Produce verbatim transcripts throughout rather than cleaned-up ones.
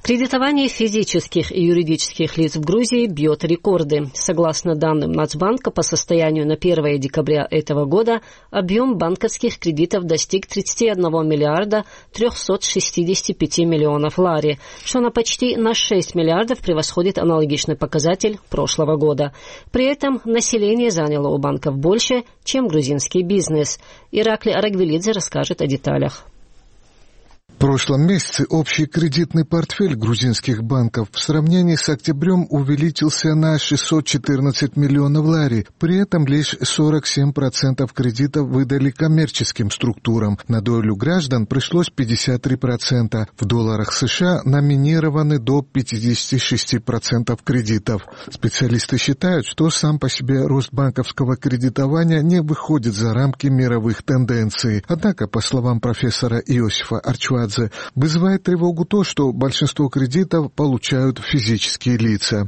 Кредитование физических и юридических лиц в Грузии бьет рекорды. Согласно данным Нацбанка, по состоянию на первое декабря этого года объем банковских кредитов достиг тридцать один миллиарда триста шестьдесят пять миллионов лари, что на почти на шесть миллиардов превосходит аналогичный показатель прошлого года. При этом население заняло у банков больше, чем грузинский бизнес. Иракли Арагвелидзе расскажет о деталях. В прошлом месяце общий кредитный портфель грузинских банков в сравнении с октябрем увеличился на шестьсот четырнадцать миллионов лари. При этом лишь сорок семь процентов кредитов выдали коммерческим структурам. На долю граждан пришлось пятьдесят три процента. В долларах США номинированы до пятьдесят шесть процентов кредитов. Специалисты считают, что сам по себе рост банковского кредитования не выходит за рамки мировых тенденций. Однако, по словам профессора Иосифа Арчвадзе, вызывает тревогу то, что большинство кредитов получают физические лица.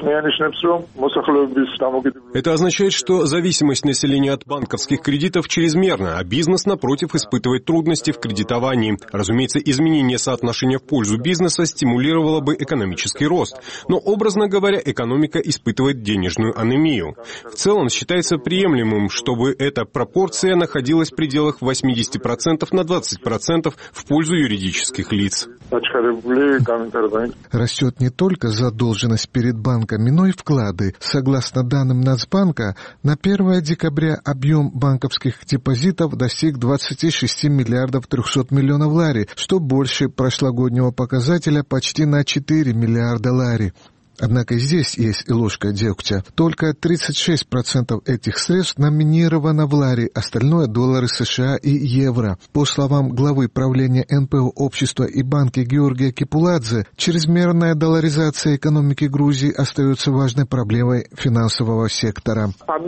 Это означает, что зависимость населения от банковских кредитов чрезмерна, а бизнес, напротив, испытывает трудности в кредитовании. Разумеется, изменение соотношения в пользу бизнеса стимулировало бы экономический рост. Но, образно говоря, экономика испытывает денежную анемию. В целом, считается приемлемым, чтобы эта пропорция находилась в пределах восемьдесят процентов на двадцать процентов в пользу юридических лиц. Растет не только задолженность перед банками, но и вклады. Согласно данным Нацбанка, на первое декабря объем банковских депозитов достиг двадцать шесть миллиардов триста миллионов лари, что больше прошлогоднего показателя почти на четыре миллиарда лари. Однако здесь есть и ложка дегтя. Только тридцать шесть процентов этих средств номинировано в лари, остальное — доллары США и евро. По словам главы правления эн пэ о общества и банки Георгия Кипуладзе, чрезмерная долларизация экономики Грузии остается важной проблемой финансового сектора.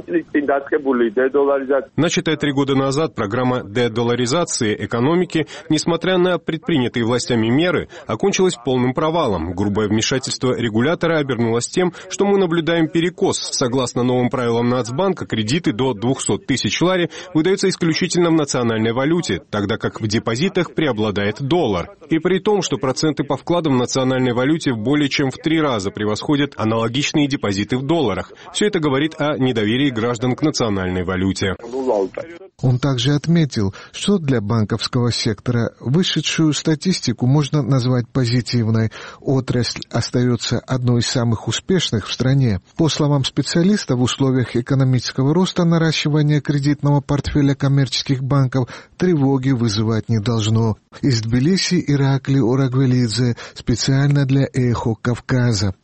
Начатая три года назад программа дедоларизации экономики, несмотря на предпринятые властями меры, окончилась полным провалом. Грубое вмешательство регулятора обернулось тем, что мы наблюдаем перекос. Согласно новым правилам Нацбанка, кредиты до двести тысяч лари выдаются исключительно в национальной валюте, тогда как в депозитах преобладает доллар. И при том, что проценты по вкладам в национальной валюте более чем в три раза превосходят аналогичные депозиты в долларах. Все это говорит о недоверии граждан к национальной валюте. Он также отметил, что для банковского сектора вышедшую статистику можно назвать позитивной. Отрасль остается одной из самых успешных в стране. По словам специалистов, в условиях экономического роста наращивание кредитного портфеля коммерческих банков тревоги вызывать не должно. Из Тбилиси Иракли Арагвелидзе специально для «Эхо Кавказа».